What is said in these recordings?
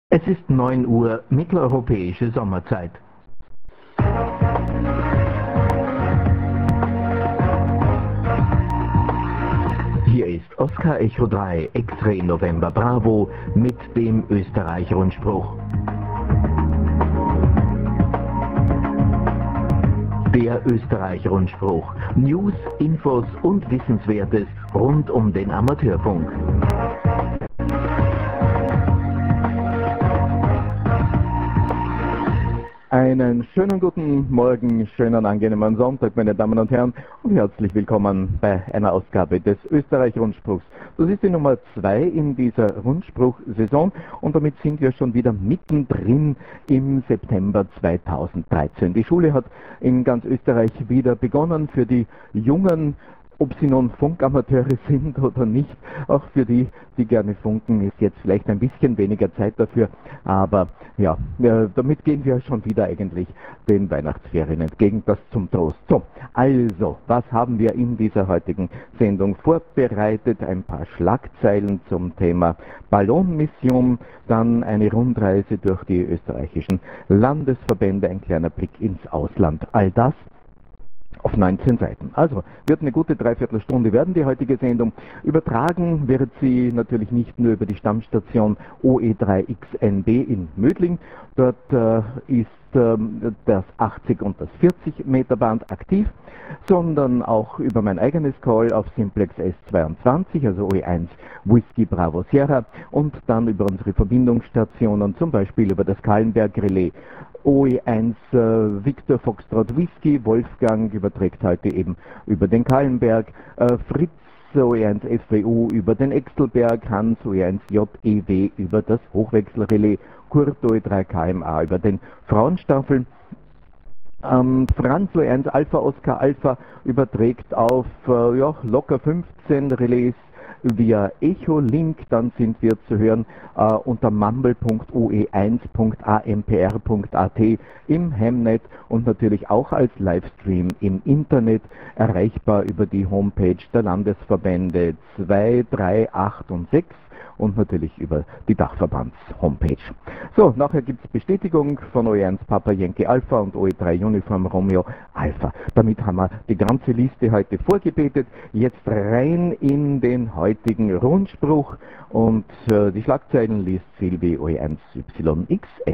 Es ist 9 Uhr mitteleuropäische Sommerzeit. Hier ist Oscar Echo 3 X-Ray November Bravo mit dem Österreich-Rundspruch. Der Österreich-Rundspruch. News, Infos und Wissenswertes rund um den Amateurfunk. Einen schönen guten Morgen, schönen angenehmen Sonntag, meine Damen und Herren, und herzlich willkommen bei einer Ausgabe des Österreich-Rundspruchs. Das ist die Nummer 2 in dieser Rundspruch-Saison und damit sind wir schon wieder mittendrin im September 2013. Die Schule hat in ganz Österreich wieder begonnen. Für die Jungen, ob sie nun Funkamateure sind oder nicht, auch für die, die gerne funken, ist jetzt vielleicht ein bisschen weniger Zeit dafür, aber ja, damit gehen wir schon wieder eigentlich den Weihnachtsferien entgegen, das zum Trost. So, also, was haben wir in dieser heutigen Sendung vorbereitet? Ein paar Schlagzeilen zum Thema Ballonmission, dann eine Rundreise durch die österreichischen Landesverbände, ein kleiner Blick ins Ausland. All das auf 19 Seiten. Also, wird eine gute Dreiviertelstunde werden die heutige Sendung. Übertragen wird sie natürlich nicht nur über die Stammstation OE3XNB in Mödling. Dort ist das 80 und das 40 Meter Band aktiv, sondern auch über mein eigenes Call auf Simplex S22, also OE1 Whisky Bravo Sierra, und dann über unsere Verbindungsstationen, zum Beispiel über das Kahlenberg Relais. OE1 Victor Foxtrot Whisky, Wolfgang überträgt heute eben über den Kahlenberg, Fritz OE1 SWU über den Exelberg, Hans OE1 JEW über das Hochwechselrelais, Kurt OE3 KMA über den Frauenstaffel. Franz OE1 Alpha Oscar Alpha überträgt auf locker 15 Relais via Echo-Link, dann sind wir zu hören unter mumble.oe1.ampr.at im Hemnet und natürlich auch als Livestream im Internet erreichbar über die Homepage der Landesverbände 2, 3, 8 und 6 und natürlich über die Dachverbands-Homepage. So, nachher gibt es Bestätigung von OE1 Papa Yankee Alpha und OE3 Uniform Romeo Alpha. Damit haben wir die ganze Liste heute vorgebetet. Jetzt rein in den heutigen Rundspruch und die Schlagzeilen liest Silvi OE1YXS.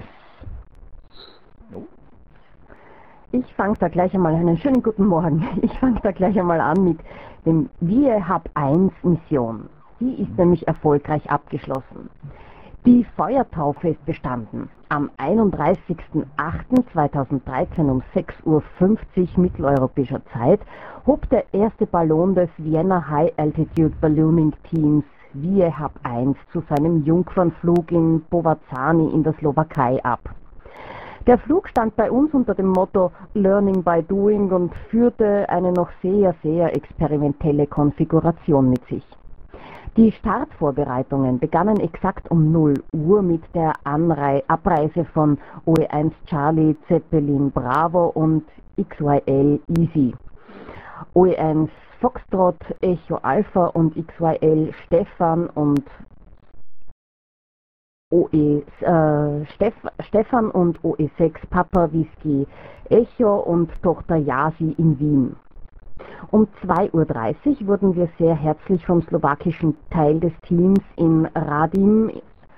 Ich fange da gleich einmal, einen schönen guten Morgen. Ich fange da gleich einmal an mit dem WIEHAP 1 Mission. Die ist nämlich erfolgreich abgeschlossen. Die Feuertaufe ist bestanden. Am 31.08.2013 um 6:50 Uhr mitteleuropäischer Zeit hob der erste Ballon des Vienna High Altitude Ballooning Teams WIEHAP 1 zu seinem Jungfernflug in Povazani in der Slowakei ab. Der Flug stand bei uns unter dem Motto Learning by Doing und führte eine noch sehr, sehr experimentelle Konfiguration mit sich. Die Startvorbereitungen begannen exakt um 0 Uhr mit der Abreise von OE1 Charlie Zeppelin Bravo und XYL Easy. OE1 Foxtrot Echo Alpha und XYL Stefan und Stefan und OE6 Papa Whisky Echo und Tochter Yasi in Wien. Um 2:30 Uhr wurden wir sehr herzlich vom slowakischen Teil des Teams in Radim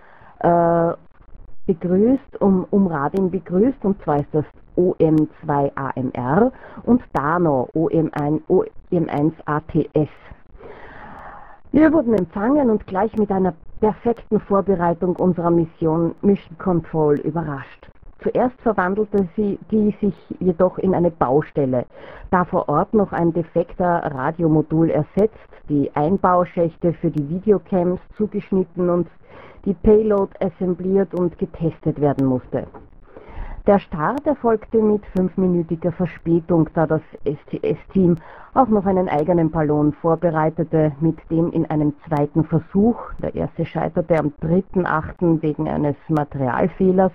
begrüßt, um Radim begrüßt, und zwar ist das OM2 AMR und Dano OM1 ATS. Wir wurden empfangen und gleich mit einer perfekten Vorbereitung unserer Mission Mission Control überrascht. Zuerst verwandelte die sich jedoch in eine Baustelle, da vor Ort noch ein defekter Radiomodul ersetzt, die Einbauschächte für die Videocams zugeschnitten und die Payload assembliert und getestet werden musste. Der Start erfolgte mit 5-minütiger Verspätung, da das STS-Team auch noch einen eigenen Ballon vorbereitete, mit dem in einem zweiten Versuch, der erste scheiterte am 3.8. wegen eines Materialfehlers,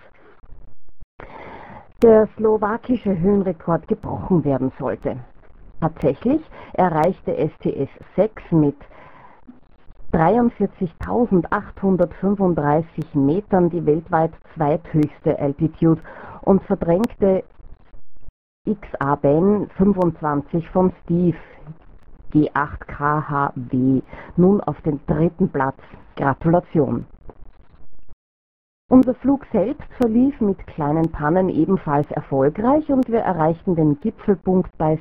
der slowakische Höhenrekord gebrochen werden sollte. Tatsächlich erreichte STS 6 mit 43.835 Metern die weltweit zweithöchste Altitude und verdrängte XA-Ben 25 von Steve G8KHW nun auf den 3. Platz. Gratulation! Unser Flug selbst verlief mit kleinen Pannen ebenfalls erfolgreich und wir erreichten den Gipfelpunkt bei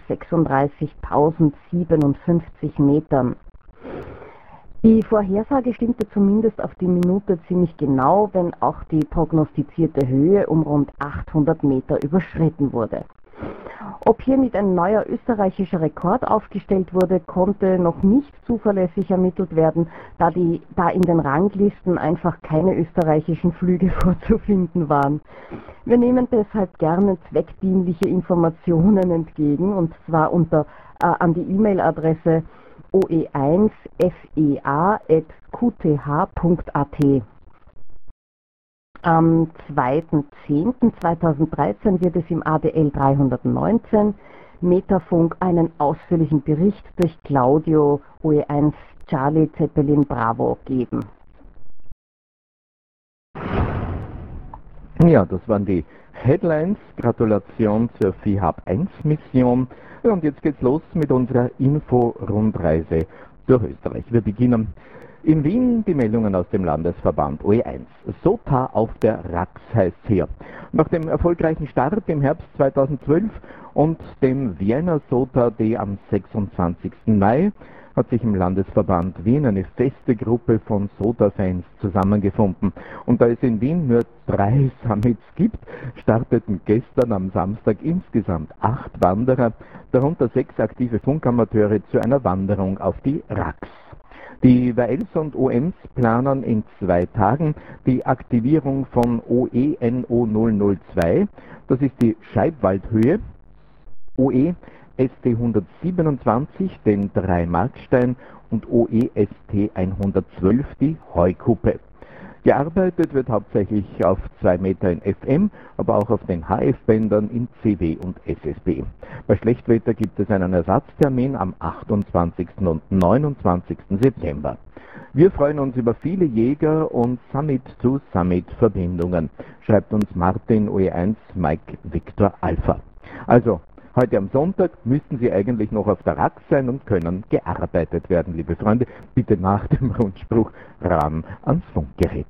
36.057 Metern. Die Vorhersage stimmte zumindest auf die Minute ziemlich genau, wenn auch die prognostizierte Höhe um rund 800 Meter überschritten wurde. Ob hiermit ein neuer österreichischer Rekord aufgestellt wurde, konnte noch nicht zuverlässig ermittelt werden, da in den Ranglisten einfach keine österreichischen Flüge vorzufinden waren. Wir nehmen deshalb gerne zweckdienliche Informationen entgegen, und zwar an die E-Mail-Adresse oe1fea@qth.at. Am 2.10.2013 wird es im ADL 319 Metafunk einen ausführlichen Bericht durch Claudio OE1 Charlie Zeppelin Bravo geben. Ja, das waren die Headlines. Gratulation zur FIHAB 1 Mission. Ja, und jetzt geht's los mit unserer Info-Rundreise durch Österreich. Wir beginnen in Wien. Die Meldungen aus dem Landesverband OE1. SOTA auf der Rax heißt hier. Nach dem erfolgreichen Start im Herbst 2012 und dem Vienna SOTA D am 26. Mai hat sich im Landesverband Wien eine feste Gruppe von SOTA-Fans zusammengefunden. Und da es in Wien nur 3 Summits gibt, starteten gestern am Samstag insgesamt 8 Wanderer, darunter 6 aktive Funkamateure, zu einer Wanderung auf die Rax. Die WLs und OMs planen in 2 Tagen die Aktivierung von OE-NO 002, das ist die Scheibwaldhöhe, OE ST 127, den 3 Markstein, und OE ST 112, die Heukuppe. Gearbeitet wird hauptsächlich auf 2 Meter in FM, aber auch auf den HF-Bändern in CW und SSB. Bei Schlechtwetter gibt es einen Ersatztermin am 28. und 29. September. Wir freuen uns über viele Jäger und Summit-to-Summit-Verbindungen, schreibt uns Martin OE1 Mike Victor Alpha. Also, heute am Sonntag müssten Sie eigentlich noch auf der Rax sein und können gearbeitet werden, liebe Freunde. Bitte nach dem Rundspruch ran ans Funkgerät.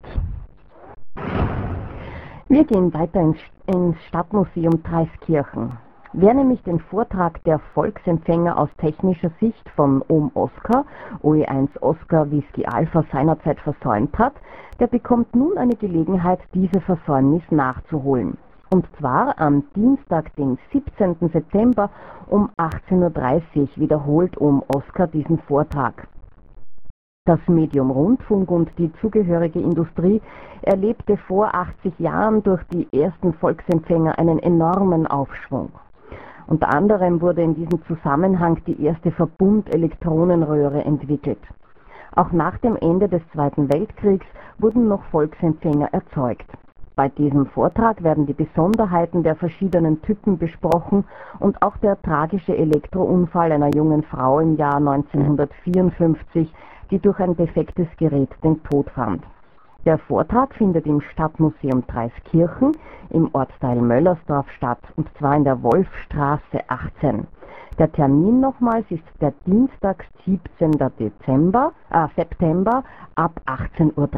Wir gehen weiter ins Stadtmuseum Traiskirchen. Wer nämlich den Vortrag der Volksempfänger aus technischer Sicht von OM Oscar, OE1 Oscar Whisky Alpha, seinerzeit versäumt hat, der bekommt nun eine Gelegenheit, diese Versäumnis nachzuholen. Und zwar am Dienstag, den 17. September um 18:30 Uhr wiederholt OM Oscar diesen Vortrag. Das Medium Rundfunk und die zugehörige Industrie erlebte vor 80 Jahren durch die ersten Volksempfänger einen enormen Aufschwung. Unter anderem wurde in diesem Zusammenhang die erste Verbund-Elektronenröhre entwickelt. Auch nach dem Ende des Zweiten Weltkriegs wurden noch Volksempfänger erzeugt. Bei diesem Vortrag werden die Besonderheiten der verschiedenen Typen besprochen und auch der tragische Elektrounfall einer jungen Frau im Jahr 1954, die durch ein defektes Gerät den Tod fand. Der Vortrag findet im Stadtmuseum Traiskirchen im Ortsteil Möllersdorf statt, und zwar in der Wolfstraße 18. Der Termin nochmals ist der Dienstag, 17. September ab 18:30 Uhr.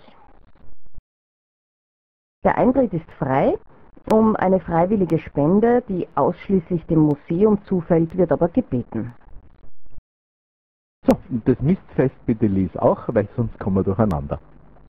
Der Eintritt ist frei. Um eine freiwillige Spende, die ausschließlich dem Museum zufällt, wird aber gebeten. So, und das Mistfest bitte lies auch, weil sonst kommen wir durcheinander.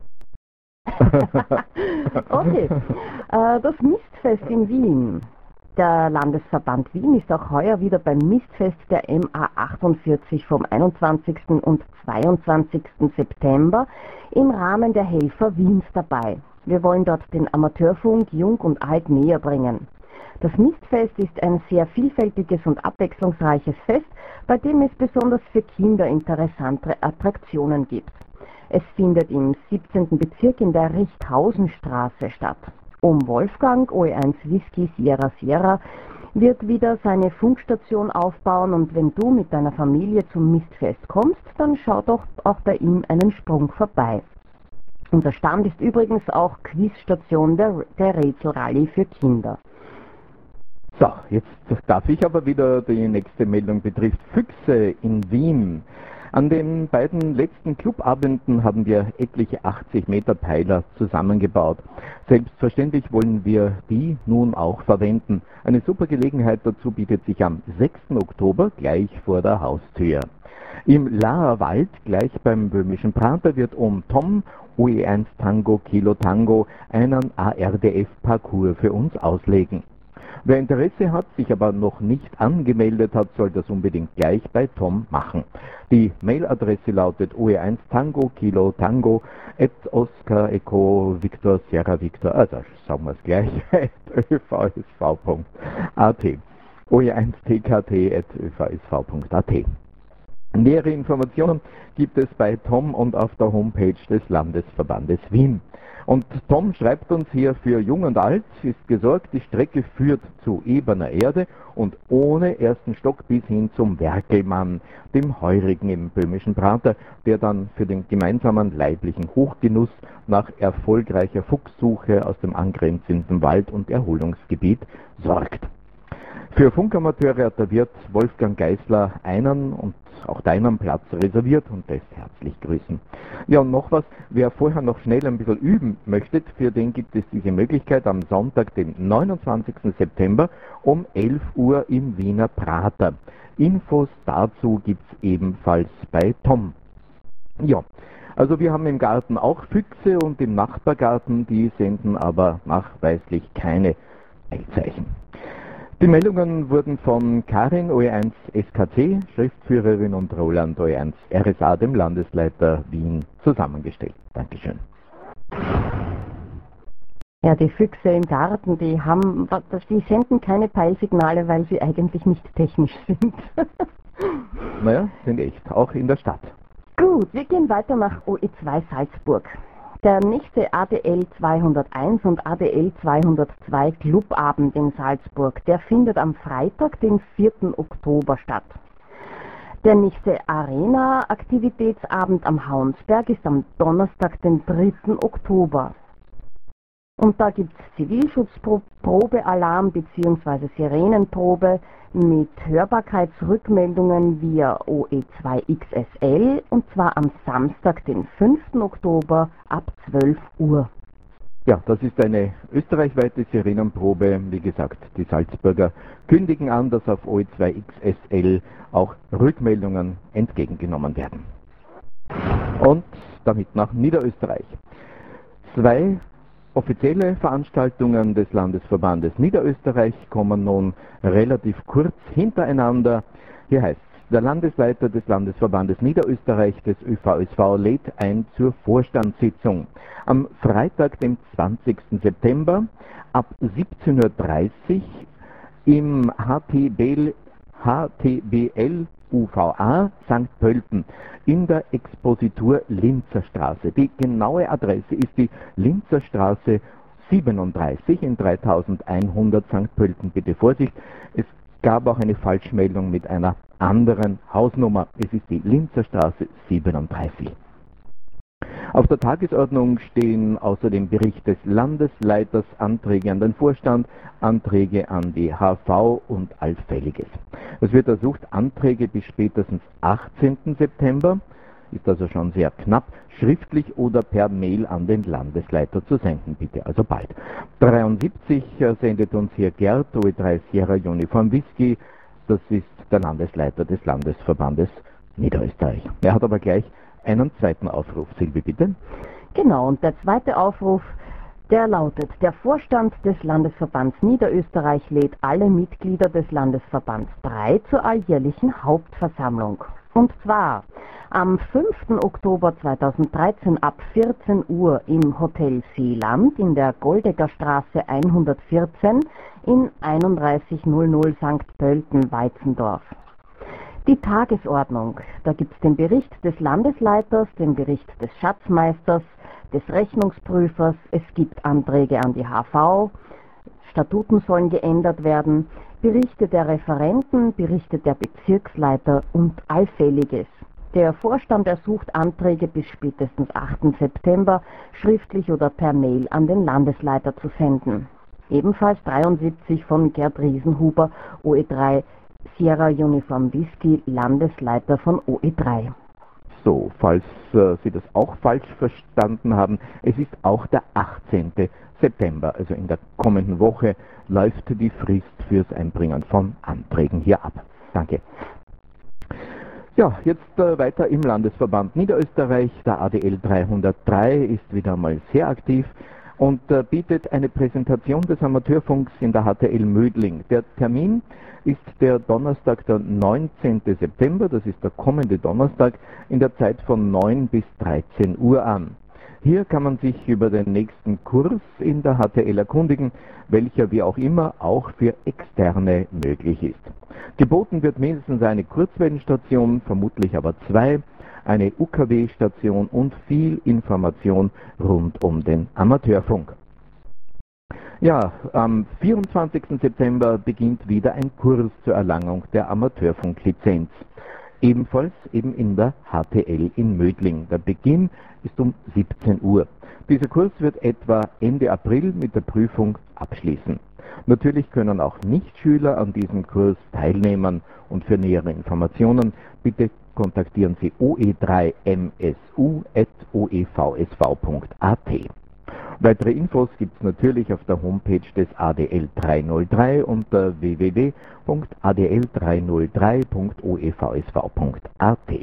Okay, das Mistfest in Wien. Der Landesverband Wien ist auch heuer wieder beim Mistfest der MA48 vom 21. und 22. September im Rahmen der Helfer Wiens dabei. Wir wollen dort den Amateurfunk jung und alt näher bringen. Das Mistfest ist ein sehr vielfältiges und abwechslungsreiches Fest, bei dem es besonders für Kinder interessante Attraktionen gibt. Es findet im 17. Bezirk in der Richthausenstraße statt. Wolfgang OE1 Whisky Sierra Sierra wird wieder seine Funkstation aufbauen, und wenn du mit deiner Familie zum Mistfest kommst, dann schau doch auch bei ihm einen Sprung vorbei. Unser Stand ist übrigens auch Quizstation der Rätselrallye für Kinder. So, jetzt darf ich aber wieder, die nächste Meldung betrifft Füchse in Wien. An den beiden letzten Clubabenden haben wir etliche 80 Meter Peiler zusammengebaut. Selbstverständlich wollen wir die nun auch verwenden. Eine super Gelegenheit dazu bietet sich am 6. Oktober gleich vor der Haustür. Im Laher Wald, gleich beim Böhmischen Prater, wird Tom OE1 Tango Kilo Tango einen ARDF-Parcours für uns auslegen. Wer Interesse hat, sich aber noch nicht angemeldet hat, soll das unbedingt gleich bei Tom machen. Die Mailadresse lautet OE1 Tango Kilo Tango @Oscar Echo Victor Sierra Victor, also sagen wir es gleich, @övsv.at. OE1TKT@övsv.at. Nähere Informationen gibt es bei Tom und auf der Homepage des Landesverbandes Wien. Und Tom schreibt uns hier: für Jung und Alt ist gesorgt, die Strecke führt zu ebener Erde und ohne ersten Stock bis hin zum Werkelmann, dem Heurigen im Böhmischen Prater, der dann für den gemeinsamen leiblichen Hochgenuss nach erfolgreicher Fuchssuche aus dem angrenzenden Wald- und Erholungsgebiet sorgt. Für Funkamateure hat der Wirt Wolfgang Geisler einen und auch deinen Platz reserviert und lässt herzlich grüßen. Ja, und noch was, wer vorher noch schnell ein bisschen üben möchte, für den gibt es diese Möglichkeit am Sonntag, den 29. September um 11 Uhr im Wiener Prater. Infos dazu gibt es ebenfalls bei Tom. Ja, also wir haben im Garten auch Füchse und im Nachbargarten, die senden aber nachweislich keine Eilzeichen. Die Meldungen wurden von Karin OE1 SKC, Schriftführerin, und Roland OE1 RSA, dem Landesleiter Wien, zusammengestellt. Dankeschön. Ja, die Füchse im Garten, die senden keine Peilsignale, weil sie eigentlich nicht technisch sind. Naja, sind echt, auch in der Stadt. Gut, wir gehen weiter nach OE2 Salzburg. Der nächste ADL 201 und ADL 202 Clubabend in Salzburg, der findet am Freitag, den 4. Oktober statt. Der nächste Arena-Aktivitätsabend am Hauensberg ist am Donnerstag, den 3. Oktober. Und da gibt es Zivilschutzprobealarm bzw. Sirenenprobe mit Hörbarkeitsrückmeldungen via OE2XSL, und zwar am Samstag, den 5. Oktober ab 12 Uhr. Ja, das ist eine österreichweite Sirenenprobe. Wie gesagt, die Salzburger kündigen an, dass auf OE2XSL auch Rückmeldungen entgegengenommen werden. Und damit nach Niederösterreich. 2 offizielle Veranstaltungen des Landesverbandes Niederösterreich kommen nun relativ kurz hintereinander. Hier heißt es: Der Landesleiter des Landesverbandes Niederösterreich des ÖVSV lädt ein zur Vorstandssitzung. Am Freitag, dem 20. September ab 17:30 Uhr im HTBL UVA St. Pölten in der Expositur Linzer Straße. Die genaue Adresse ist die Linzer Straße 37 in 3100 St. Pölten. Bitte Vorsicht, es gab auch eine Falschmeldung mit einer anderen Hausnummer. Es ist die Linzer Straße 37. Auf der Tagesordnung stehen außer dem Bericht des Landesleiters Anträge an den Vorstand, Anträge an die HV und Allfälliges. Es wird ersucht, Anträge bis spätestens 18. September, ist also schon sehr knapp, schriftlich oder per Mail an den Landesleiter zu senden, bitte also bald. 73 sendet uns hier Gerd, OE3 Sierra Uniform Whisky, das ist der Landesleiter des Landesverbandes Niederösterreich. Er hat aber gleich einen zweiten Aufruf. Silvi, bitte. Genau, und der zweite Aufruf, der lautet: Der Vorstand des Landesverbands Niederösterreich lädt alle Mitglieder des Landesverbands 3 zur alljährlichen Hauptversammlung. Und zwar am 5. Oktober 2013 ab 14 Uhr im Hotel Seeland in der Goldecker Straße 114 in 3100 St. Pölten-Weitzendorf. Die Tagesordnung, da gibt es den Bericht des Landesleiters, den Bericht des Schatzmeisters, des Rechnungsprüfers, es gibt Anträge an die HV, Statuten sollen geändert werden, Berichte der Referenten, Berichte der Bezirksleiter und Allfälliges. Der Vorstand ersucht Anträge bis spätestens 8. September schriftlich oder per Mail an den Landesleiter zu senden. Ebenfalls 73 von Gerd Riesenhuber, OE3 Sierra Uniform Whisky, Landesleiter von OE3. So, falls Sie das auch falsch verstanden haben, es ist auch der 18. September, also in der kommenden Woche, läuft die Frist fürs Einbringen von Anträgen hier ab. Danke. Ja, jetzt weiter im Landesverband Niederösterreich. Der ADL 303 ist wieder mal sehr aktiv und bietet eine Präsentation des Amateurfunks in der HTL Mödling. Der Termin ist der Donnerstag, der 19. September, das ist der kommende Donnerstag, in der Zeit von 9 bis 13 Uhr an. Hier kann man sich über den nächsten Kurs in der HTL erkundigen, welcher wie auch immer auch für Externe möglich ist. Geboten wird mindestens eine Kurzwellenstation, vermutlich aber 2, eine UKW-Station und viel Information rund um den Amateurfunk. Ja, am 24. September beginnt wieder ein Kurs zur Erlangung der Amateurfunklizenz. Ebenfalls eben in der HTL in Mödling. Der Beginn ist um 17 Uhr. Dieser Kurs wird etwa Ende April mit der Prüfung abschließen. Natürlich können auch Nichtschüler an diesem Kurs teilnehmen und für nähere Informationen bitte kontaktieren Sie oe3msu@oevsv.at. Weitere Infos gibt es natürlich auf der Homepage des ADL 303 unter www.adl303.oevsv.at.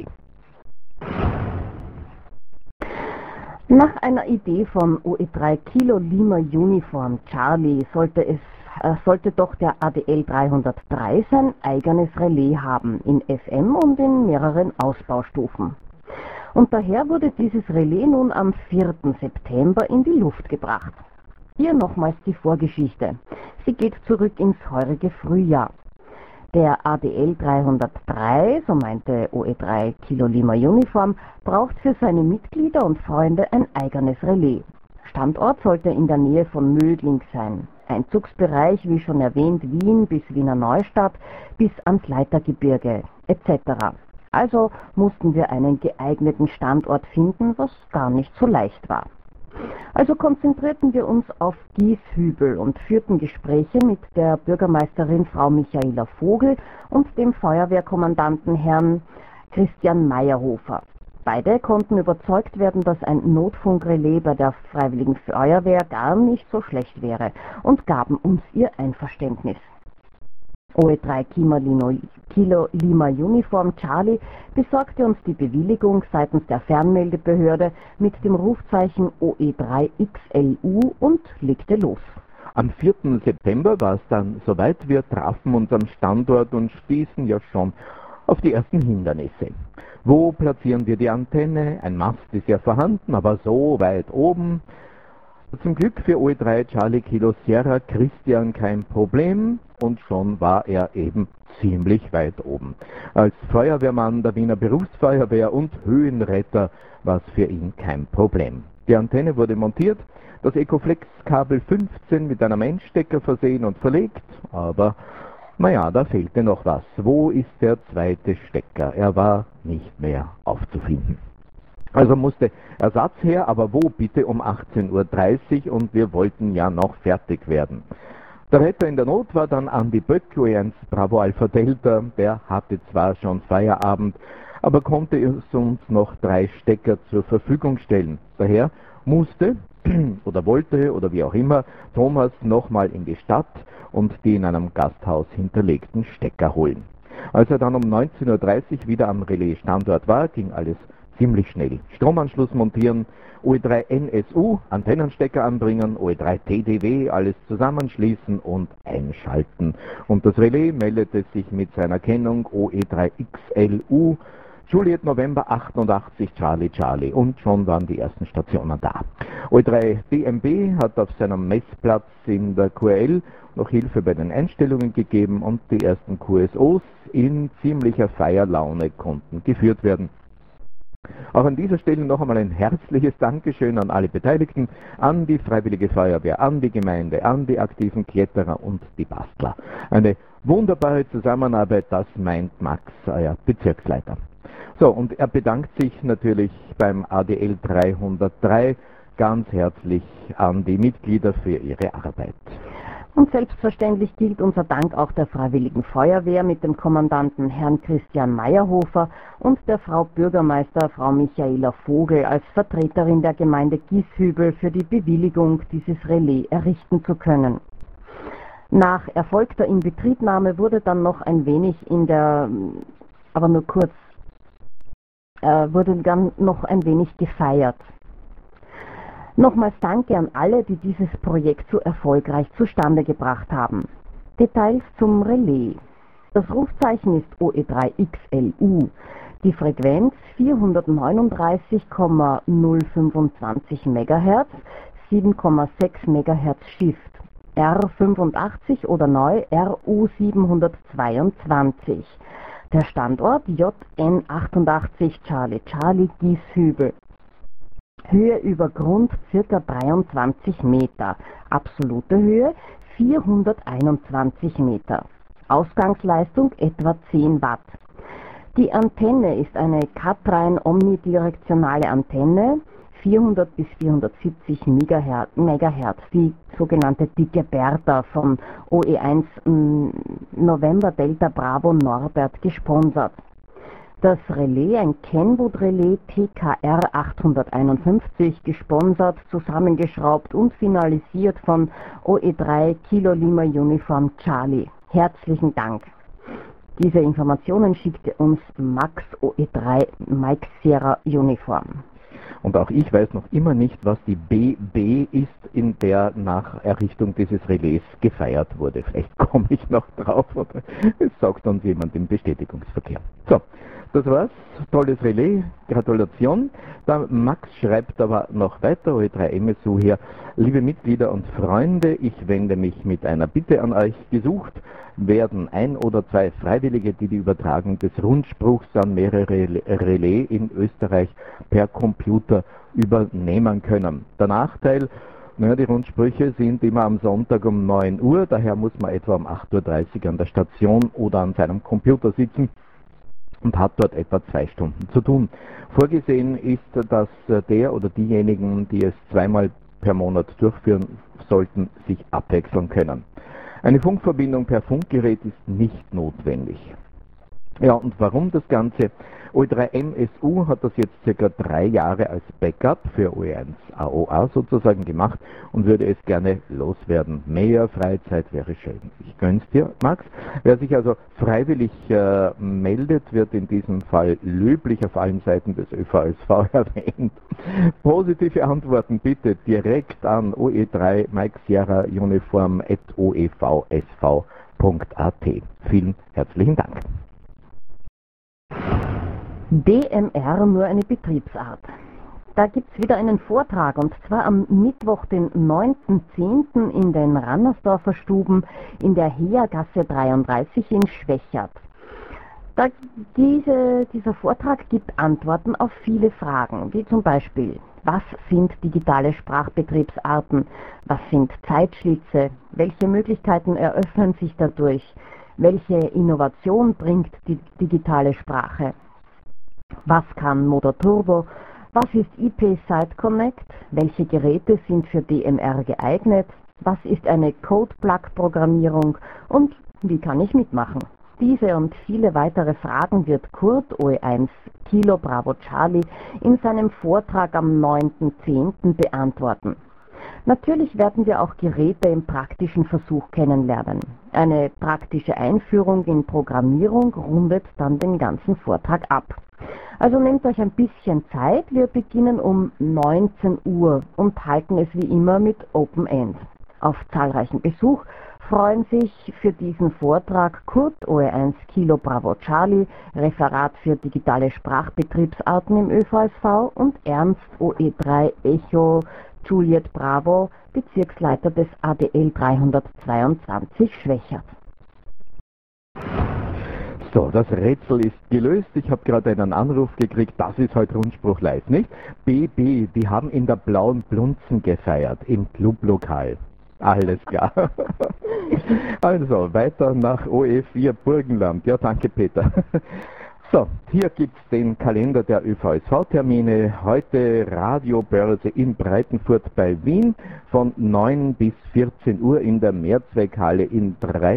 Nach einer Idee von OE3 Kilo Lima Uniform Charlie sollte doch der ADL 303 sein eigenes Relais haben, in FM und in mehreren Ausbaustufen. Und daher wurde dieses Relais nun am 4. September in die Luft gebracht. Hier nochmals die Vorgeschichte. Sie geht zurück ins heurige Frühjahr. Der ADL 303, so meinte OE3 Kilo Lima Uniform, braucht für seine Mitglieder und Freunde ein eigenes Relais. Standort sollte in der Nähe von Mödling sein. Einzugsbereich, wie schon erwähnt, Wien bis Wiener Neustadt bis ans Leitergebirge etc. Also mussten wir einen geeigneten Standort finden, was gar nicht so leicht war. Also konzentrierten wir uns auf Gieshübel und führten Gespräche mit der Bürgermeisterin Frau Michaela Vogel und dem Feuerwehrkommandanten Herrn Christian Meyerhofer. Beide konnten überzeugt werden, dass ein Notfunkrelais bei der Freiwilligen Feuerwehr gar nicht so schlecht wäre und gaben uns ihr Einverständnis. OE3 Kilo Lima Uniform Charlie besorgte uns die Bewilligung seitens der Fernmeldebehörde mit dem Rufzeichen OE3XLU und legte los. Am 4. September war es dann soweit. Wir trafen uns am Standort und stießen ja schon auf die ersten Hindernisse. Wo platzieren wir die Antenne? Ein Mast ist ja vorhanden, aber so weit oben. Zum Glück für OE3 Charlie Kilo Sierra Christian kein Problem und schon war er eben ziemlich weit oben. Als Feuerwehrmann der Wiener Berufsfeuerwehr und Höhenretter war es für ihn kein Problem. Die Antenne wurde montiert, das Ecoflex-Kabel 15 mit einem Endstecker versehen und verlegt, aber naja, da fehlte noch was. Wo ist der zweite Stecker? Er war nicht mehr aufzufinden. Also musste Ersatz her, aber wo bitte um 18:30 Uhr und wir wollten ja noch fertig werden. Der Retter in der Not war dann Andi Böck, OE1 Bravo Alpha Delta, der hatte zwar schon Feierabend, aber konnte uns noch 3 Stecker zur Verfügung stellen. Daher musste oder wollte oder wie auch immer Thomas nochmal in die Stadt und die in einem Gasthaus hinterlegten Stecker holen. Als er dann um 19:30 Uhr wieder am Relais-Standort war, ging alles ziemlich schnell. Stromanschluss montieren, OE3 NSU, Antennenstecker anbringen, OE3 TDW, alles zusammenschließen und einschalten. Und das Relais meldete sich mit seiner Kennung OE3 XLU, Juliet November 88 Charlie Charlie und schon waren die ersten Stationen da. OE3 DMB hat auf seinem Messplatz in der QRL noch Hilfe bei den Einstellungen gegeben und die ersten QSOs in ziemlicher Feierlaune konnten geführt werden. Auch an dieser Stelle noch einmal ein herzliches Dankeschön an alle Beteiligten, an die Freiwillige Feuerwehr, an die Gemeinde, an die aktiven Kletterer und die Bastler. Eine Wunderbare Zusammenarbeit, das meint Max, euer Bezirksleiter. So, und er bedankt sich natürlich beim ADL 303 ganz herzlich an die Mitglieder für ihre Arbeit. Und selbstverständlich gilt unser Dank auch der Freiwilligen Feuerwehr mit dem Kommandanten Herrn Christian Meyerhofer und der Frau Bürgermeister Frau Michaela Vogel als Vertreterin der Gemeinde Gieshübel für die Bewilligung, dieses Relais errichten zu können. Nach erfolgter Inbetriebnahme wurde dann noch ein wenig wurde dann noch ein wenig gefeiert. Nochmals danke an alle, die dieses Projekt so erfolgreich zustande gebracht haben. Details zum Relais. Das Rufzeichen ist OE3XLU. Die Frequenz 439,025 MHz, 7,6 MHz Shift. R85 oder neu RU722. Der Standort JN88 Charlie Charlie Gieshübel. Höhe über Grund ca. 23 Meter, absolute Höhe 421 Meter. Ausgangsleistung etwa 10 Watt. Die Antenne ist eine Cat-Rein omnidirektionale Antenne, 400 bis 470 MHz, die sogenannte Dicke Bertha von OE1 November Delta Bravo Norbert gesponsert. Das Relais, ein Kenwood-Relais TKR 851, gesponsert, zusammengeschraubt und finalisiert von OE3 Kilo Lima Uniform Charlie. Herzlichen Dank. Diese Informationen schickte uns Max OE3 Mike Sierra Uniform. Und auch ich weiß noch immer nicht, was die BB ist, in der nach Errichtung dieses Relais gefeiert wurde. Vielleicht komme ich noch drauf, oder es sagt uns jemand im Bestätigungsverkehr. So, das war's. Tolles Relais. Gratulation. Der Max schreibt aber noch weiter, OE3MSU hier. Liebe Mitglieder und Freunde, ich wende mich mit einer Bitte an euch. Gesucht werden 1 oder 2 Freiwillige, die die Übertragung des Rundspruchs an mehrere Relais in Österreich per Computer übernehmen können. Der Nachteil, die Rundsprüche sind immer am Sonntag um 9 Uhr, daher muss man etwa um 8:30 Uhr an der Station oder an seinem Computer sitzen und hat dort etwa 2 Stunden zu tun. Vorgesehen ist, dass der oder diejenigen, die es 2-mal per Monat durchführen sollten, sich abwechseln können. Eine Funkverbindung per Funkgerät ist nicht notwendig. Ja, und warum das Ganze? OE3MSU hat das jetzt ca. 3 Jahre als Backup für OE1 AOA sozusagen gemacht und würde es gerne loswerden. Mehr Freizeit wäre schön. Ich gönn's dir, Max. Wer sich also freiwillig meldet, wird in diesem Fall löblich auf allen Seiten des ÖVSV erwähnt. Positive Antworten bitte direkt an OE3 Mike Sierra Uniform @oevsv.at. Vielen herzlichen Dank. DMR nur eine Betriebsart. Da gibt es wieder einen Vortrag, und zwar am Mittwoch, den 9.10. in den Rannersdorfer Stuben in der Heergasse 33 in Schwechat. Dieser Vortrag gibt Antworten auf viele Fragen, wie zum Beispiel: Was sind digitale Sprachbetriebsarten? Was sind Zeitschlitze? Welche Möglichkeiten eröffnen sich dadurch? Welche Innovation bringt die digitale Sprache? Was kann Motor Turbo? Was ist IP Site Connect? Welche Geräte sind für DMR geeignet? Was ist eine Code-Plug-Programmierung? Und wie kann ich mitmachen? Diese und viele weitere Fragen wird Kurt OE1 Kilo Bravo Charlie in seinem Vortrag am 9.10. beantworten. Natürlich werden wir auch Geräte im praktischen Versuch kennenlernen. Eine praktische Einführung in Programmierung rundet dann den ganzen Vortrag ab. Also nehmt euch ein bisschen Zeit, wir beginnen um 19 Uhr und halten es wie immer mit Open End. Auf zahlreichen Besuch freuen sich für diesen Vortrag Kurt OE1 Kilo Bravo Charlie, Referat für digitale Sprachbetriebsarten im ÖVSV, und Ernst OE3 Echo Juliet Bravo, Bezirksleiter des ADL 322 Schwechat. So, das Rätsel ist gelöst. Ich habe gerade einen Anruf gekriegt. Das ist heute Rundspruch live, nicht? BB, die haben in der Blauen Blunzen gefeiert, im Clublokal. Alles klar. Also, weiter nach OE4 Burgenland. Ja, danke Peter. So, hier gibt's den Kalender der ÖVSV-Termine. Heute Radiobörse in Breitenfurt bei Wien von 9 bis 14 Uhr in der Mehrzweckhalle in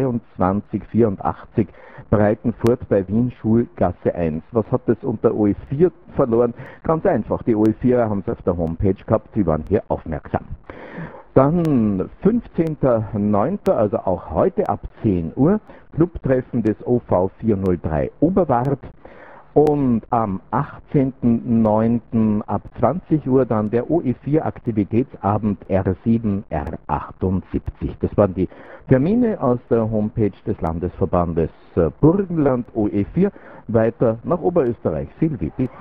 2384 Breitenfurt bei Wien, Schulgasse 1. Was hat das unter OE4 verloren? Ganz einfach, die OE4er haben es auf der Homepage gehabt, sie waren hier aufmerksam. Dann 15.09., also auch heute ab 10 Uhr, Clubtreffen des OV 403 Oberwart. Und am 18.09. ab 20 Uhr dann der OE4 Aktivitätsabend R7 R78. Das waren die Termine aus der Homepage des Landesverbandes Burgenland OE4. Weiter nach Oberösterreich. Silvi, bitte.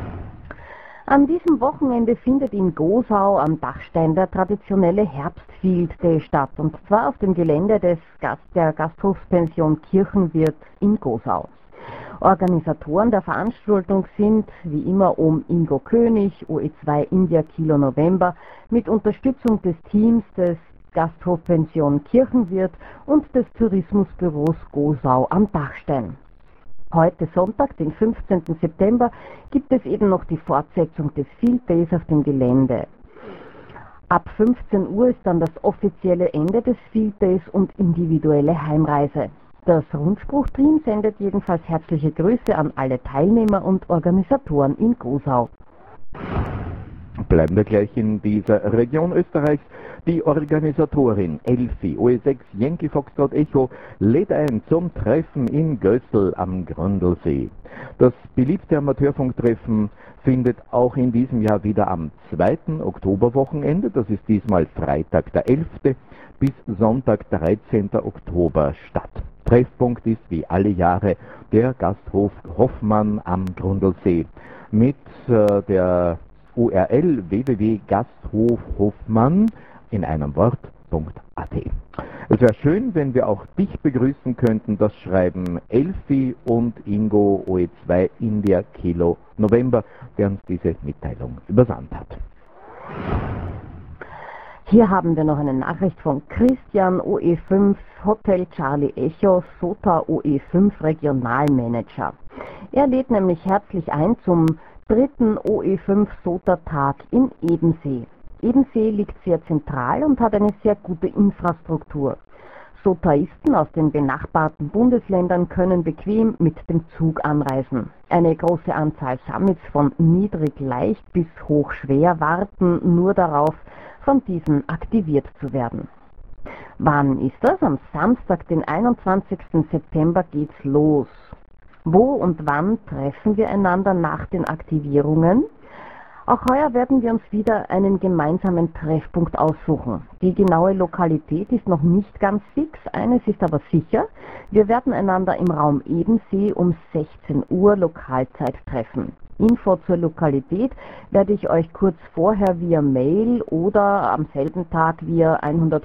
An diesem Wochenende findet in Gosau am Dachstein der traditionelle Herbstfield Day statt, und zwar auf dem Gelände der Gasthofspension Kirchenwirt in Gosau. Organisatoren der Veranstaltung sind wie immer Ingo König, OE2 India Kilo November, mit Unterstützung des Teams des Gasthofpension Kirchenwirt und des Tourismusbüros Gosau am Dachstein. Heute Sonntag, den 15. September, gibt es eben noch die Fortsetzung des Field Days auf dem Gelände. Ab 15 Uhr ist dann das offizielle Ende des Field Days und individuelle Heimreise. Das Rundspruch-Team sendet jedenfalls herzliche Grüße an alle Teilnehmer und Organisatoren in Gosau. Bleiben wir gleich in dieser Region Österreichs. Die Organisatorin Elfi OE6 Yankee Foxtrot Echo lädt ein zum Treffen in Gößl am Gründelsee. Das beliebte Amateurfunktreffen findet auch in diesem Jahr wieder am 2. Oktoberwochenende, das ist diesmal Freitag der 11. bis Sonntag 13. Oktober statt. Treffpunkt ist wie alle Jahre der Gasthof Hoffmann am Grundlsee mit der URL www.gasthofhoffmann in einem Wort.at. Es wäre schön, wenn wir auch dich begrüßen könnten. Das schreiben Elfi und Ingo OE2 India Kilo November, der uns diese Mitteilung übersandt hat. Hier haben wir noch eine Nachricht von Christian OE5 Hotel Charlie Echo SOTA OE5 Regionalmanager. Er lädt nämlich herzlich ein zum 3. OE5 SOTA Tag in Ebensee. Ebensee liegt sehr zentral und hat eine sehr gute Infrastruktur. SOTAisten aus den benachbarten Bundesländern können bequem mit dem Zug anreisen. Eine große Anzahl Summits von niedrig-leicht bis hochschwer warten nur darauf, von diesen aktiviert zu werden. Wann ist das? Am Samstag, den 21. September geht's los. Wo und wann treffen wir einander nach den Aktivierungen? Auch heuer werden wir uns wieder einen gemeinsamen Treffpunkt aussuchen. Die genaue Lokalität ist noch nicht ganz fix, eines ist aber sicher: wir werden einander im Raum Ebensee um 16 Uhr Lokalzeit treffen. Info zur Lokalität werde ich euch kurz vorher via Mail oder am selben Tag via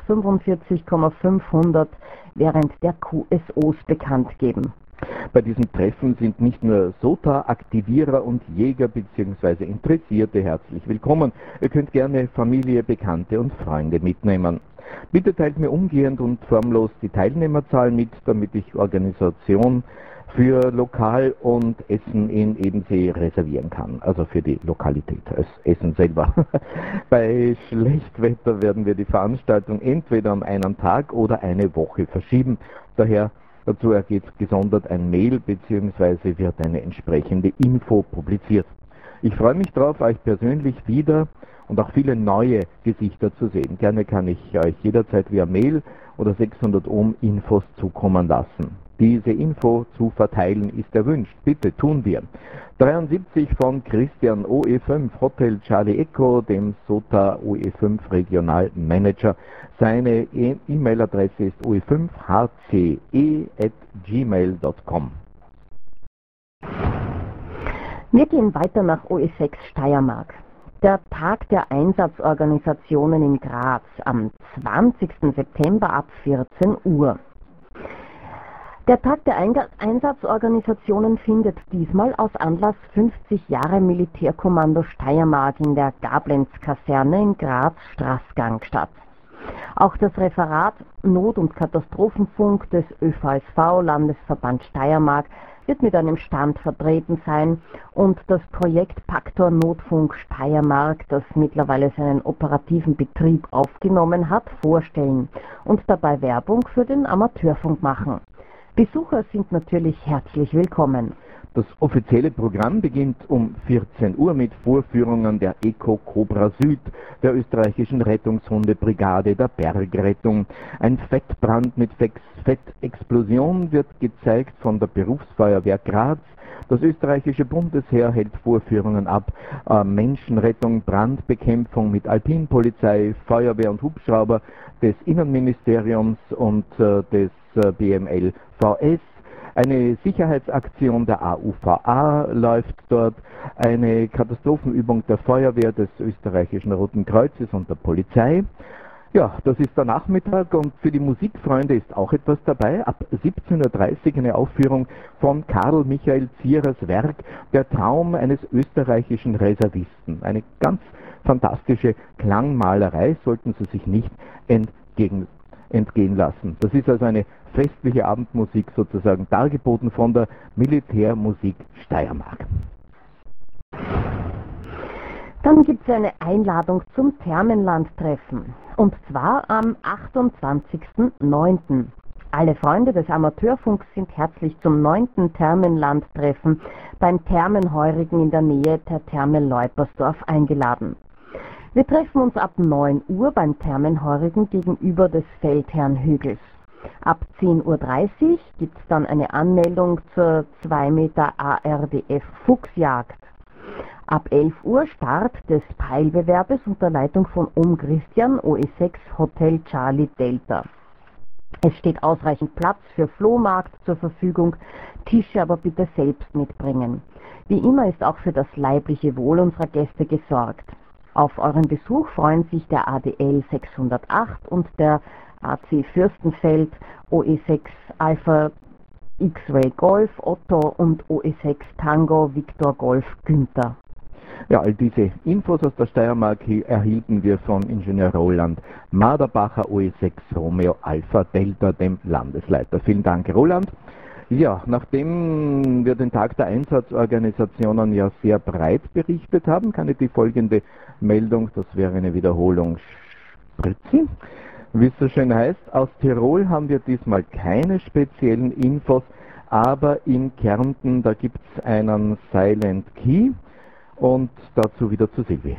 145,500 während der QSOs bekannt geben. Bei diesen Treffen sind nicht nur SOTA-Aktivierer und Jäger bzw. Interessierte herzlich willkommen. Ihr könnt gerne Familie, Bekannte und Freunde mitnehmen. Bitte teilt mir umgehend und formlos die Teilnehmerzahl mit, damit ich Organisation für Lokal und Essen in Ebensee reservieren kann, also für die Lokalität, das Essen selber. Bei Schlechtwetter werden wir die Veranstaltung entweder um einen Tag oder eine Woche verschieben. Dazu ergeht gesondert ein Mail bzw. wird eine entsprechende Info publiziert. Ich freue mich darauf, euch persönlich wieder und auch viele neue Gesichter zu sehen. Gerne kann ich euch jederzeit via Mail oder 600 Ohm Infos zukommen lassen. Diese Info zu verteilen ist erwünscht. Bitte tun wir. 73 von Christian OE5 Hotel Charlie Echo, dem SOTA OE5 Regionalmanager. Seine E-Mail-Adresse ist oe5hce@gmail.com. Wir gehen weiter nach OE6 Steiermark. Der Tag der Einsatzorganisationen in Graz am 20. September ab 14 Uhr. Der Tag der Einsatzorganisationen findet diesmal aus Anlass 50 Jahre Militärkommando Steiermark in der Gablenz-Kaserne in Graz-Straßgang statt. Auch das Referat Not- und Katastrophenfunk des ÖVSV Landesverband Steiermark wird mit einem Stand vertreten sein und das Projekt Paktor Notfunk Steiermark, das mittlerweile seinen operativen Betrieb aufgenommen hat, vorstellen und dabei Werbung für den Amateurfunk machen. Besucher sind natürlich herzlich willkommen. Das offizielle Programm beginnt um 14 Uhr mit Vorführungen der Eco Cobra Süd, der österreichischen Rettungshundebrigade der Bergrettung. Ein Fettbrand mit Fettexplosion wird gezeigt von der Berufsfeuerwehr Graz. Das österreichische Bundesheer hält Vorführungen ab. Menschenrettung, Brandbekämpfung mit Alpinpolizei, Feuerwehr und Hubschrauber des Innenministeriums und des BML VS. Eine Sicherheitsaktion der AUVA läuft dort, eine Katastrophenübung der Feuerwehr des österreichischen Roten Kreuzes und der Polizei. Ja, das ist der Nachmittag und für die Musikfreunde ist auch etwas dabei. Ab 17:30 Uhr eine Aufführung von Karl Michael Zierers Werk Der Traum eines österreichischen Reservisten. Eine ganz fantastische Klangmalerei, sollten Sie sich nicht entgehen lassen. Das ist also eine festliche Abendmusik sozusagen dargeboten von der Militärmusik Steiermark. Dann gibt es eine Einladung zum Thermenland-Treffen und zwar am 28.09. Alle Freunde des Amateurfunks sind herzlich zum 9. Thermenland-Treffen beim Thermenheurigen in der Nähe der Therme Leupersdorf eingeladen. Wir treffen uns ab 9 Uhr beim Thermenheurigen gegenüber des Feldherrnhügels. Ab 10:30 Uhr gibt es dann eine Anmeldung zur 2 Meter ARDF Fuchsjagd. Ab 11 Uhr Start des Peilbewerbes unter Leitung von Christian, OE6 Hotel Charlie Delta. Es steht ausreichend Platz für Flohmarkt zur Verfügung, Tische aber bitte selbst mitbringen. Wie immer ist auch für das leibliche Wohl unserer Gäste gesorgt. Auf euren Besuch freuen sich der ADL 608 und der AC Fürstenfeld, OE6 Alpha X-Ray Golf Otto und OE6 Tango Victor Golf Günther. Ja, all diese Infos aus der Steiermark erhielten wir von Ingenieur Roland Maderbacher, OE6 Romeo Alpha Delta, dem Landesleiter. Vielen Dank, Roland. Ja, nachdem wir den Tag der Einsatzorganisationen ja sehr breit berichtet haben, kann ich die folgende Meldung, das wäre eine Wiederholung, spritzen. Wie es so schön heißt, aus Tirol haben wir diesmal keine speziellen Infos, aber in Kärnten, da gibt es einen Silent Key und dazu wieder zu Silvi.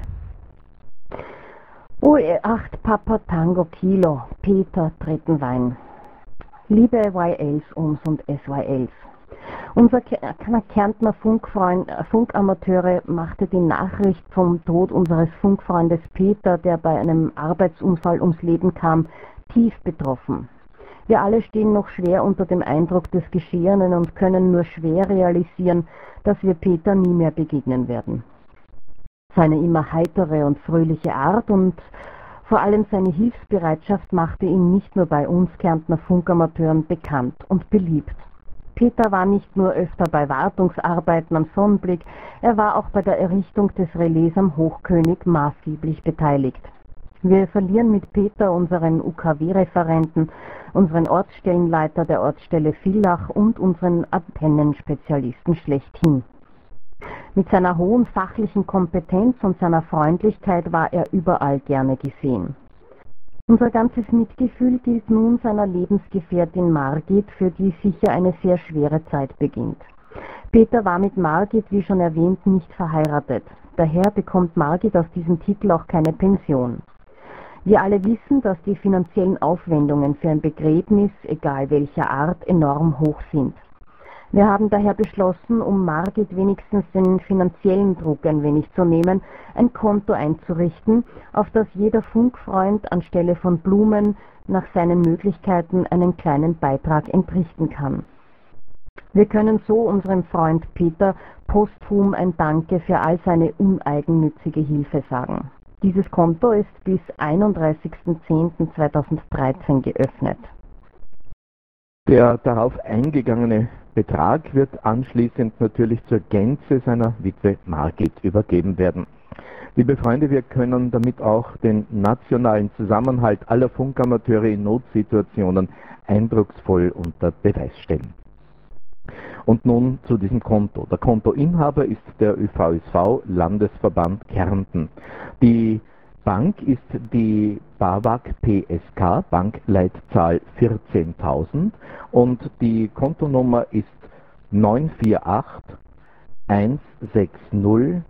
OE8 Papa Tango Kilo, Peter Trettenwein. Liebe YLs und SYLs, unser Kärntner Funkamateure machte die Nachricht vom Tod unseres Funkfreundes Peter, der bei einem Arbeitsunfall ums Leben kam, tief betroffen. Wir alle stehen noch schwer unter dem Eindruck des Geschehenen und können nur schwer realisieren, dass wir Peter nie mehr begegnen werden. Seine immer heitere und fröhliche Art und vor allem seine Hilfsbereitschaft machte ihn nicht nur bei uns Kärntner Funkamateuren bekannt und beliebt. Peter war nicht nur öfter bei Wartungsarbeiten am Sonnenblick, er war auch bei der Errichtung des Relais am Hochkönig maßgeblich beteiligt. Wir verlieren mit Peter unseren UKW-Referenten, unseren Ortsstellenleiter der Ortsstelle Villach und unseren Antennenspezialisten schlechthin. Mit seiner hohen fachlichen Kompetenz und seiner Freundlichkeit war er überall gerne gesehen. Unser ganzes Mitgefühl gilt nun seiner Lebensgefährtin Margit, für die sicher eine sehr schwere Zeit beginnt. Peter war mit Margit, wie schon erwähnt, nicht verheiratet. Daher bekommt Margit aus diesem Titel auch keine Pension. Wir alle wissen, dass die finanziellen Aufwendungen für ein Begräbnis, egal welcher Art, enorm hoch sind. Wir haben daher beschlossen, um Margit wenigstens den finanziellen Druck ein wenig zu nehmen, ein Konto einzurichten, auf das jeder Funkfreund anstelle von Blumen nach seinen Möglichkeiten einen kleinen Beitrag entrichten kann. Wir können so unserem Freund Peter posthum ein Danke für all seine uneigennützige Hilfe sagen. Dieses Konto ist bis 31.10.2013 geöffnet. Der darauf eingegangene Betrag wird anschließend natürlich zur Gänze seiner Witwe Margit übergeben werden. Liebe Freunde, wir können damit auch den nationalen Zusammenhalt aller Funkamateure in Notsituationen eindrucksvoll unter Beweis stellen. Und nun zu diesem Konto. Der Kontoinhaber ist der ÖVSV Landesverband Kärnten. Die Bank ist die BAWAG PSK, Bankleitzahl 14.000 und die Kontonummer ist 948 160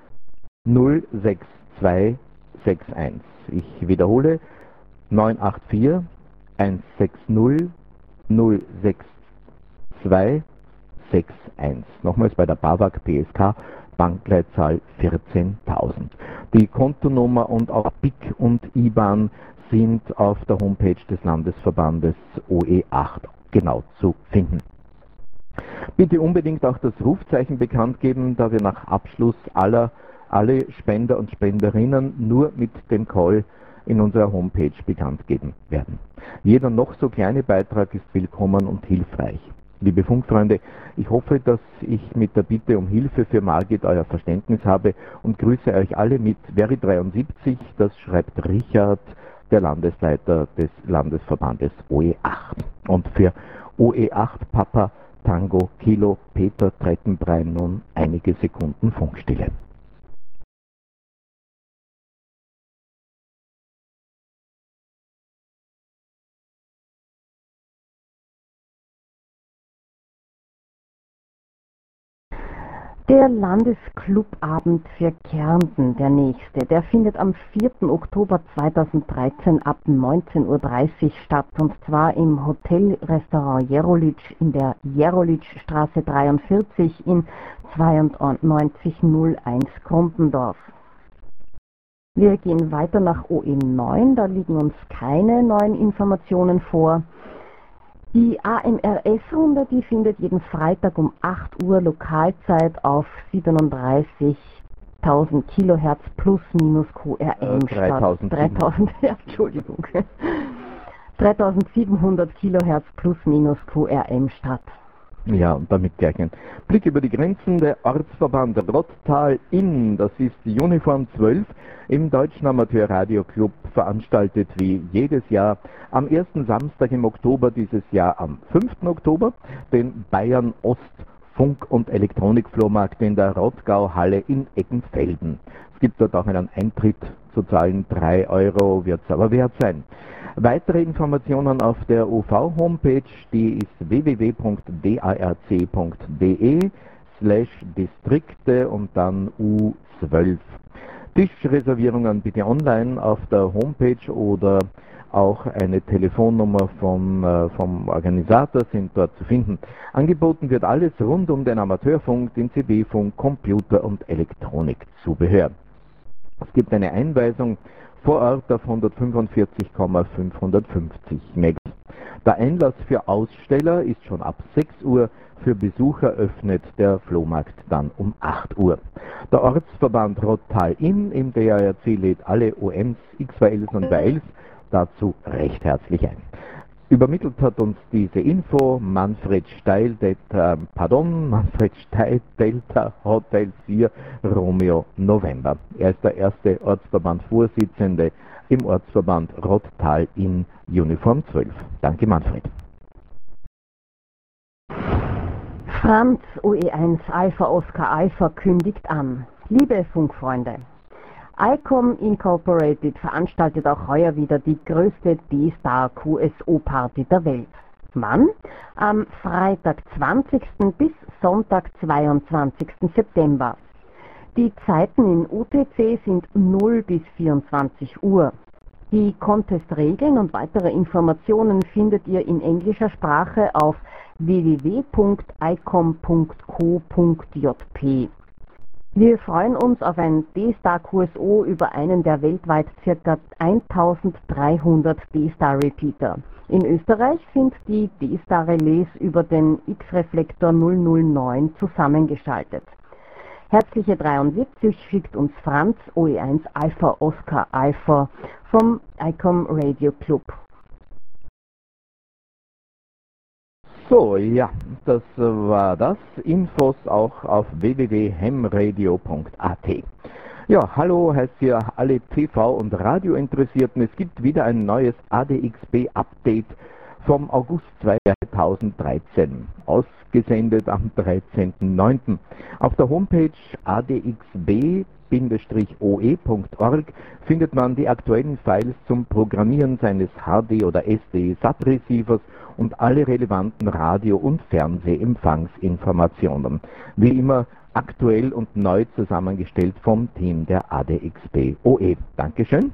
06261. Ich wiederhole 984 160 06261. Nochmals bei der BAWAG PSK, Bankleitzahl 14.000. Die Kontonummer und auch BIC und IBAN sind auf der Homepage des Landesverbandes OE8 genau zu finden. Bitte unbedingt auch das Rufzeichen bekannt geben, da wir nach Abschluss alle Spender und Spenderinnen nur mit dem Call in unserer Homepage bekannt geben werden. Jeder noch so kleine Beitrag ist willkommen und hilfreich. Liebe Funkfreunde, ich hoffe, dass ich mit der Bitte um Hilfe für Margit euer Verständnis habe und grüße euch alle mit Veri73, das schreibt Richard, der Landesleiter des Landesverbandes OE8. Und für OE8 Papa Tango Kilo Peter Trettenbrein nun einige Sekunden Funkstille. Der Landesclubabend für Kärnten, der nächste, der findet am 4. Oktober 2013 ab 19:30 Uhr statt, und zwar im Hotel-Restaurant Jerolitsch in der Jerolitzstraße 43 in 9201 Krumpendorf. Wir gehen weiter nach OE9, da liegen uns keine neuen Informationen vor. Die AMRS-Runde, die findet jeden Freitag um 8 Uhr Lokalzeit auf 37.000 Kilohertz plus minus QRM statt. 3000, ja, Entschuldigung. 3700 Kilohertz plus minus QRM statt. Ja, und damit gleich ein Blick über die Grenzen. Der Ortsverband Rottal-Inn, das ist die Uniform 12, im Deutschen Amateurradioclub veranstaltet wie jedes Jahr am ersten Samstag im Oktober, dieses Jahr am 5. Oktober, den Bayern Ost Funk- und Elektronikflohmarkt in der Rottgau-Halle in Eckenfelden. Es gibt dort auch einen Eintritt zu zahlen, 3 Euro wird es aber wert sein. Weitere Informationen auf der OV-Homepage, die ist www.darc.de/Distrikte und dann U12. Tischreservierungen bitte online auf der Homepage oder auch eine Telefonnummer vom Organisator sind dort zu finden. Angeboten wird alles rund um den Amateurfunk, den CB-Funk, Computer- und Elektronikzubehör. Es gibt eine Einweisung vor Ort auf 145,550 MHz. Der Einlass für Aussteller ist schon ab 6 Uhr, für Besucher öffnet der Flohmarkt dann um 8 Uhr. Der Ortsverband Rottal-Inn im DARC lädt alle OMs, X-VLs und YLs dazu recht herzlich ein. Übermittelt hat uns diese Info Manfred Steil, Delta Hotel 4 Romeo November. Er ist der erste Ortsverband-Vorsitzende im Ortsverband Rottal in Uniform 12. Danke Manfred. Franz OE1 Alpha Oscar Alpha kündigt an. Liebe Funkfreunde, ICOM Incorporated veranstaltet auch heuer wieder die größte D-Star QSO Party der Welt. Wann? Am Freitag 20. bis Sonntag 22. September. Die Zeiten in UTC sind 0 bis 24 Uhr. Die Contest-Regeln und weitere Informationen findet ihr in englischer Sprache auf www.icom.co.jp. Wir freuen uns auf ein D-Star QSO über einen der weltweit ca. 1300 D-Star Repeater. In Österreich sind die D-Star Relais über den X-Reflektor 009 zusammengeschaltet. Herzliche 73 schickt uns Franz OE1 Alpha Oscar Alpha vom ICOM Radio Club. So, ja, das war das. Infos auch auf www.hemradio.at. Ja, hallo heißt hier alle TV- und Radiointeressierten. Es gibt wieder ein neues ADXB-Update vom August 2013, ausgesendet am 13.09. Auf der Homepage adxb-oe.org findet man die aktuellen Files zum Programmieren seines HD- oder SD-SAT-Receivers und alle relevanten Radio- und Fernsehempfangsinformationen. Wie immer aktuell und neu zusammengestellt vom Team der ADXB OE. Dankeschön.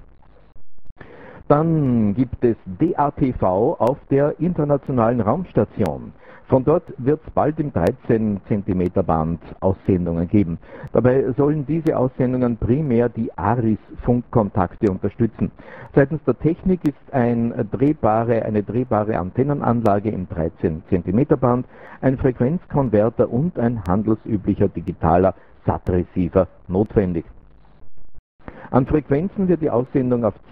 Dann gibt es DATV auf der Internationalen Raumstation. Von dort wird es bald im 13 cm Band Aussendungen geben. Dabei sollen diese Aussendungen primär die ARIS-Funkkontakte unterstützen. Seitens der Technik ist eine drehbare Antennenanlage im 13 cm Band, ein Frequenzkonverter und ein handelsüblicher digitaler SAT-Receiver notwendig. An Frequenzen wird die Aussendung auf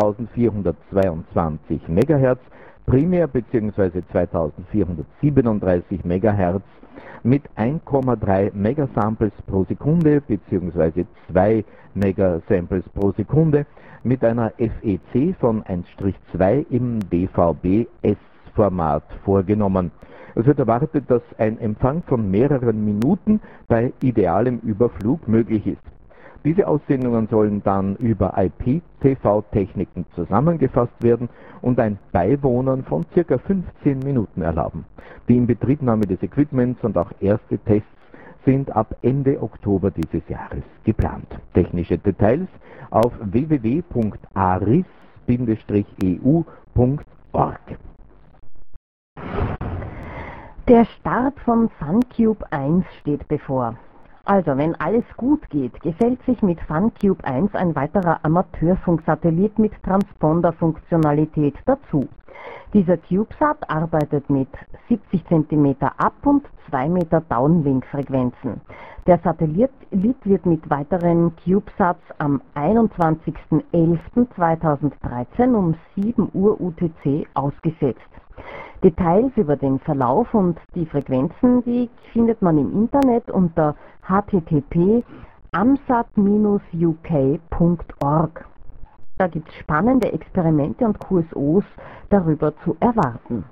2422 MHz primär bzw. 2437 MHz mit 1,3 Megasamples pro Sekunde bzw. 2 Megasamples pro Sekunde mit einer FEC von 1/2 im DVB-S-Format vorgenommen. Es wird erwartet, dass ein Empfang von mehreren Minuten bei idealem Überflug möglich ist. Diese Aussendungen sollen dann über IP-TV-Techniken zusammengefasst werden und ein Beiwohnen von ca. 15 Minuten erlauben. Die Inbetriebnahme des Equipments und auch erste Tests sind ab Ende Oktober dieses Jahres geplant. Technische Details auf www.aris-eu.org. Der Start von FunCube 1 steht bevor. Also, wenn alles gut geht, gesellt sich mit FunCube 1 ein weiterer Amateurfunksatellit mit Transponder-Funktionalität dazu. Dieser CubeSat arbeitet mit 70 cm Up- und 2 Meter Downlink-Frequenzen. Der Satellit wird mit weiteren CubeSats am 21.11.2013 um 7 Uhr UTC ausgesetzt. Details über den Verlauf und die Frequenzen, die findet man im Internet unter http://amsat-uk.org. Da gibt es spannende Experimente und QSOs darüber zu erwarten.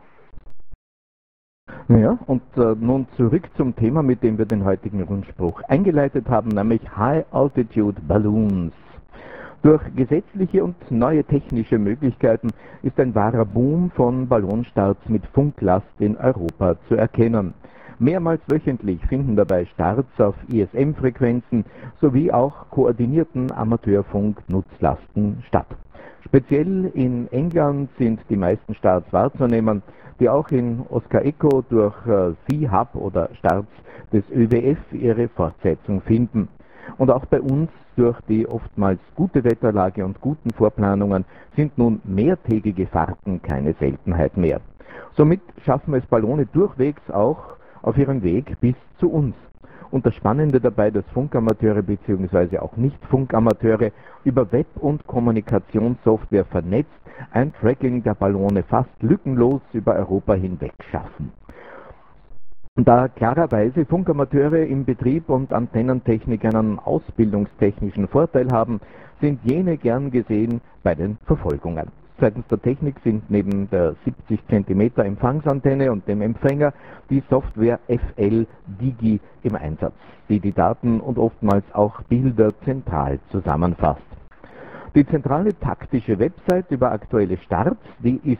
Ja, und nun zurück zum Thema, mit dem wir den heutigen Rundspruch eingeleitet haben, nämlich High Altitude Balloons. Durch gesetzliche und neue technische Möglichkeiten ist ein wahrer Boom von Ballonstarts mit Funklast in Europa zu erkennen. Mehrmals wöchentlich finden dabei Starts auf ISM-Frequenzen sowie auch koordinierten Amateurfunk-Nutzlasten statt. Speziell in England sind die meisten Starts wahrzunehmen, die auch in Oscar Echo durch C-Hub oder Starts des ÖWF ihre Fortsetzung finden. Und auch bei uns durch die oftmals gute Wetterlage und guten Vorplanungen sind nun mehrtägige Fahrten keine Seltenheit mehr. Somit schaffen es Ballone durchwegs auch auf ihrem Weg bis zu uns. Und das Spannende dabei, dass Funkamateure bzw. auch Nicht-Funkamateure über Web- und Kommunikationssoftware vernetzt ein Tracking der Ballone fast lückenlos über Europa hinweg schaffen. Da klarerweise Funkamateure im Betrieb und Antennentechnik einen ausbildungstechnischen Vorteil haben, sind jene gern gesehen bei den Verfolgungen. Seitens der Technik sind neben der 70 cm Empfangsantenne und dem Empfänger die Software FL Digi im Einsatz, die die Daten und oftmals auch Bilder zentral zusammenfasst. Die zentrale taktische Website über aktuelle Starts, die ist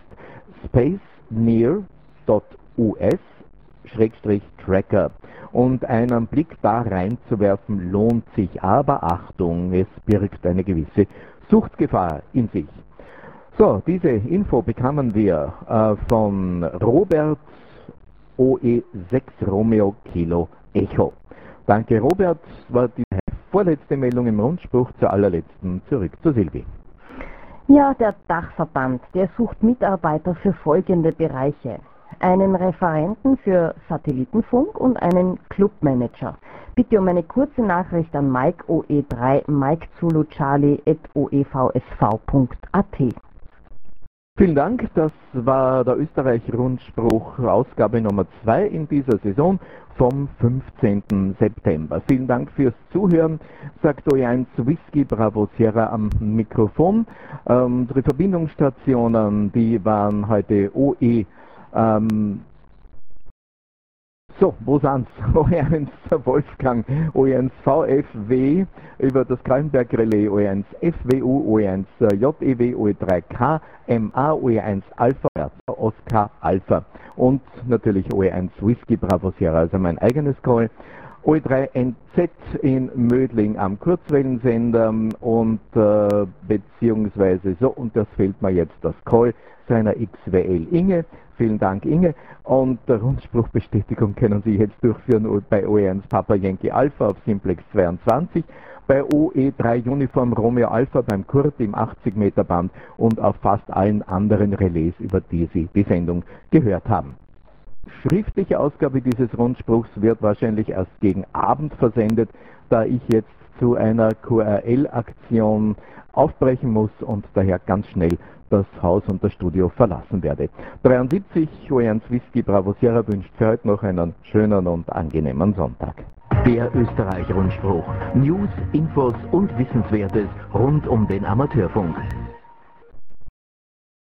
spacenear.us/Tracker, und einen Blick da reinzuwerfen lohnt sich, aber Achtung, es birgt eine gewisse Suchtgefahr in sich. So, diese Info bekamen wir von Robert OE6 Romeo Kilo Echo. Danke Robert, war die vorletzte Meldung im Rundspruch, zur allerletzten zurück zu Silvi. Ja, der Dachverband, der sucht Mitarbeiter für folgende Bereiche. Einen Referenten für Satellitenfunk und einen Clubmanager. Bitte um eine kurze Nachricht an Mike OE3 Mike Zulu Charlie @oevsv.at. Vielen Dank, das war der Österreich-Rundspruch, Ausgabe Nummer 2 in dieser Saison vom 15. September. Vielen Dank fürs Zuhören, sagt OE1 Whisky Bravo Sierra am Mikrofon. Die Verbindungsstationen, die waren heute OE, wo sind's? OE1 Wolfgang, OE1 VFW über das Kallenberg Relais, OE1 FWU, OE1 JEW, OE3K, MA, OE1 Alpha, Oscar Alpha und natürlich OE1 Whisky Bravo Sierra, also mein eigenes Call. OE3 NZ in Mödling am Kurzwellensender und beziehungsweise und das fehlt mir jetzt das Call seiner XWL Inge. Vielen Dank Inge und der Rundspruchbestätigung können Sie jetzt durchführen bei OE1 Papa Yankee Alpha auf Simplex 22, bei OE3 Uniform Romeo Alpha beim Kurt im 80 Meter Band und auf fast allen anderen Relais, über die Sie die Sendung gehört haben. Schriftliche Ausgabe dieses Rundspruchs wird wahrscheinlich erst gegen Abend versendet, da ich jetzt zu einer QRL-Aktion aufbrechen muss und daher ganz schnell das Haus und das Studio verlassen werde. 73 OE1 Whisky Bravo Sierra wünscht für heute noch einen schönen und angenehmen Sonntag. Der Österreich-Rundspruch. News, Infos und Wissenswertes rund um den Amateurfunk.